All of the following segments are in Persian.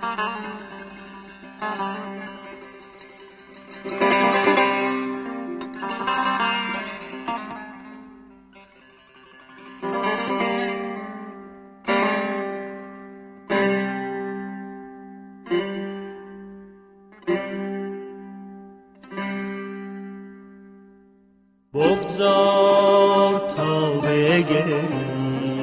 بگذار تا بگری،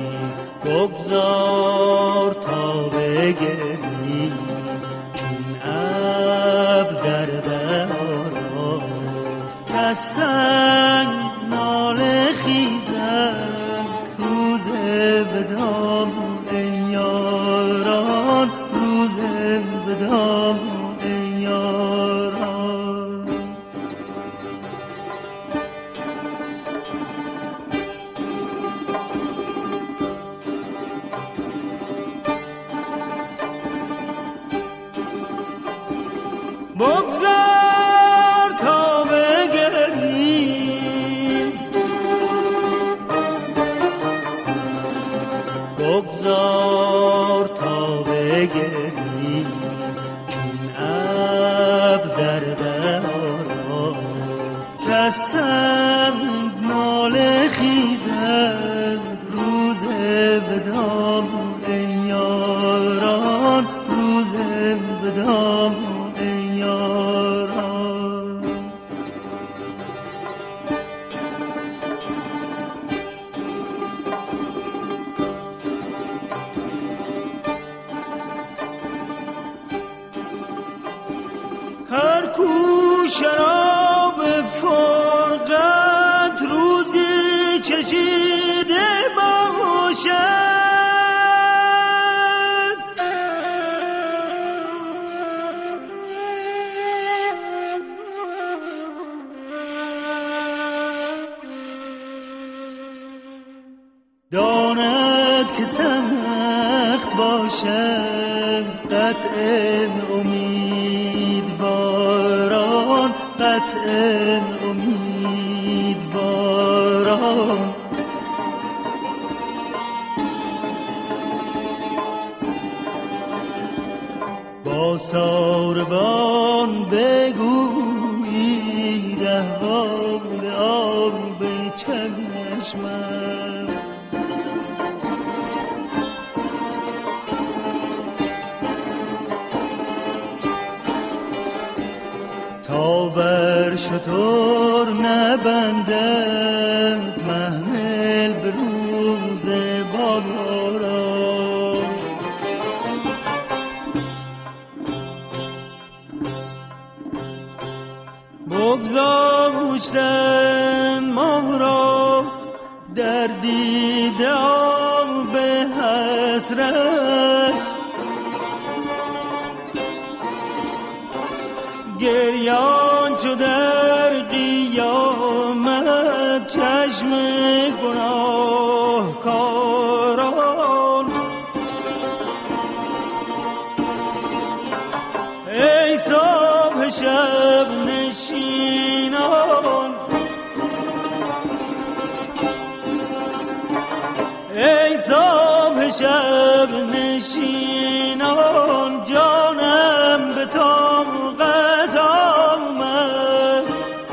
بگذار تا بگری، چون ابر در بهاران کز سنگ ناله خیزد روز وداع ای یاران، روز وداع ای یاران. بگذار تا بگری، بگذار تا بگری، چون ابر در بهاران کز سنگ ناله خیزد روز وداع ای یاران، روز وداع ای یاران. هر کو شراب فرقت روزی چشیده باشد، داند که سخت باشد قطع امیدواران، قطع امیدواران. با ساربان بگویید احوال آب چشمم، تا بر شتر نبندد محمل به روز باران. بگذاشتن ما را در دیده آب حسرت، گریان چو در قیامت چشم گناهکاران. ای صبح شب نشینان، ای صبح شب نشینان، جانم به طاقت آمد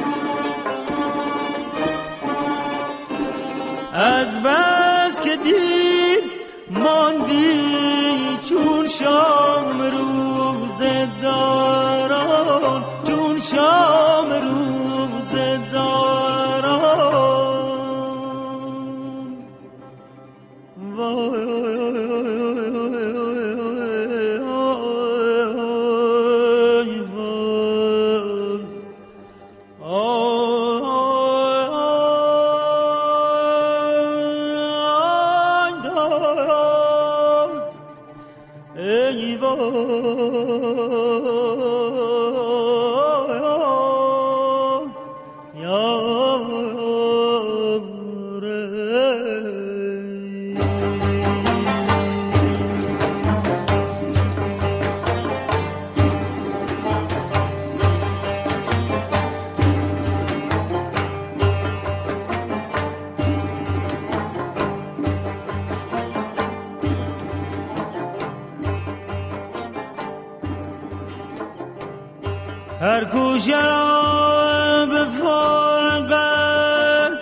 از بس که دیر ماندی چون شام روز داران، چون شام روز داران. هر کو شراب فرقت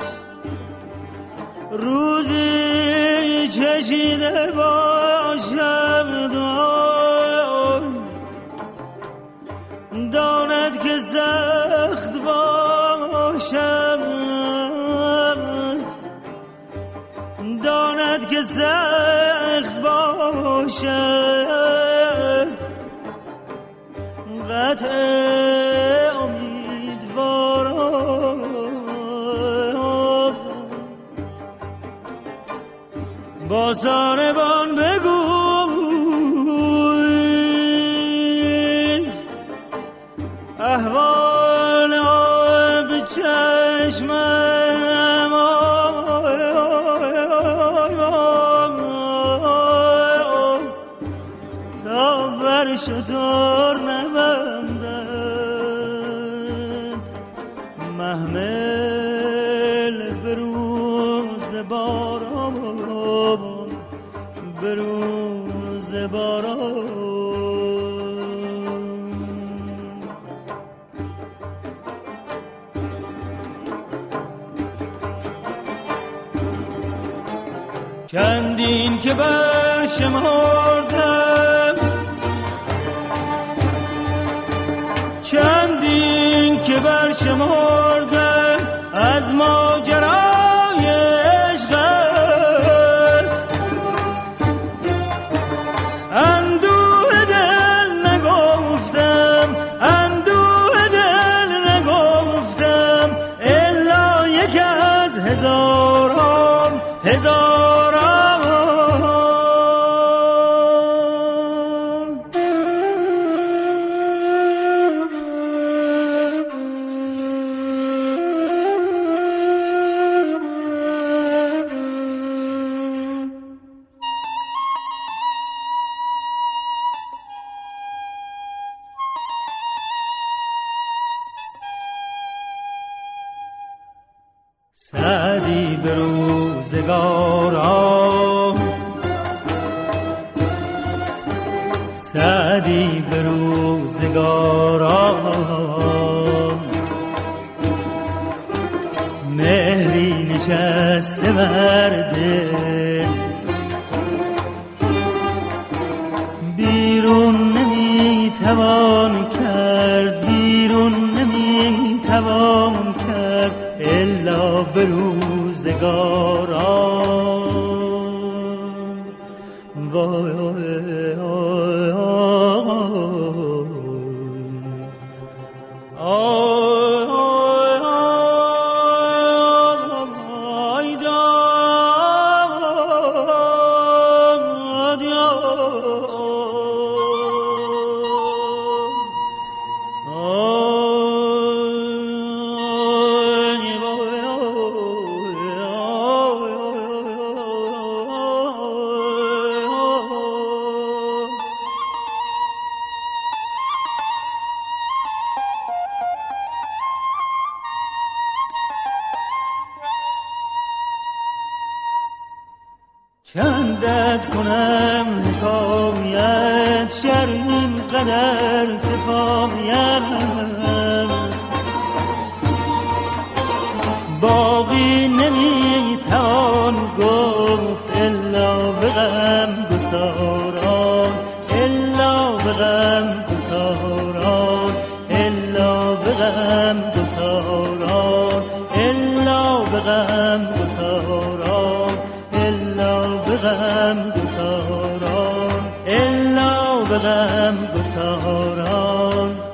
روزی چشیده باشم داند که سخت باشم داند که سخت باشد قطع امیدوارم با ساربان بگوید احوال آب چشمم تا بر شتر نبندد محمل بروز باران بروز باران چندین که برشمردم چندین که برشمردم از ماجرای عشقت اندوه دل نگفتم اندوه دل نگفتم الا یک از هزاران سعدی به روزگاران سعدی به روزگاران مهری نشسته مرده بیرون نمیتوان کرد بیرون نمیتوان کرد الا به روزگاران چندت کنم حکایت شرین قدر کفایت باقی نمیتوان گفت الا به غم گساران الا به غم گساران الا به غم گساران الا به غم گساران الا به غم گساران الا به غم گساران